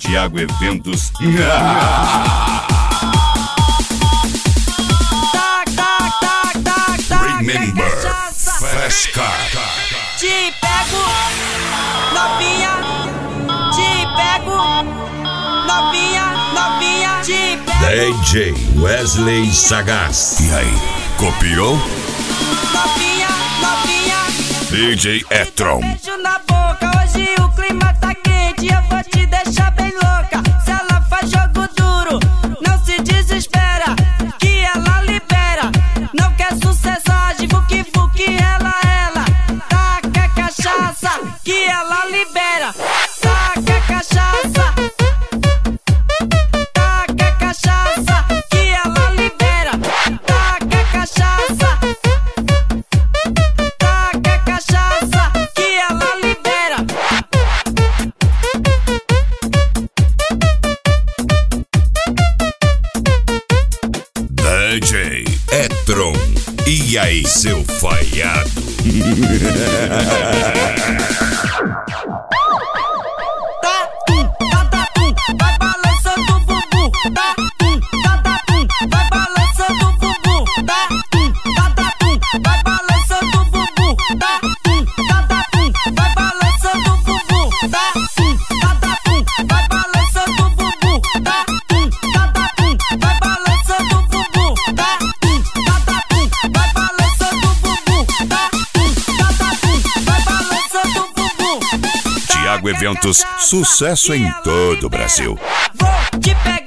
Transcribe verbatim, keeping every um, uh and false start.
Thiago Eventos. Remember, Fast Car. Te pego, novinha. Te pego, novinha, novinha. Te pego. D J Wesley Sagaz. E aí, copiou? Novinha, novinha. D J Etron. Beijo na boca, hoje o clima tá quente. Eu vou te deixar bem louca. Se ela faz jogo duro, não se desespera, que ela libera. Não quer sucesso, age fuki fuki, ela, ela. Taca cachaça, que ela libera. Taca cachaça. Taca cachaça, que ela libera. Taca cachaça. Taca cachaça, que ela libera. D J Etron. E aí, seu falhado? Tá, tum, tá, tá, tum, vai balançando o bumbum. Tá, tum, tá, tá, tum, vai balançando o bumbum. Tá, tum, tá, tá, tum, vai balançando o bumbum. Tá, tum, tá, tá, tum, vai balançando o bumbum. Tá, tum, tá, tá, tum, vai balançando o bumbum. Tá, tum, tá, tá, tum, vai balançando o bumbum. Tá, tum, tá, tá, tum, vai balançando o bumbum. Tá, tum, tá, tá, tum, vai balançando o bumbum. Thiago Eventos, sucesso em todo o Brasil. Vou te pegar.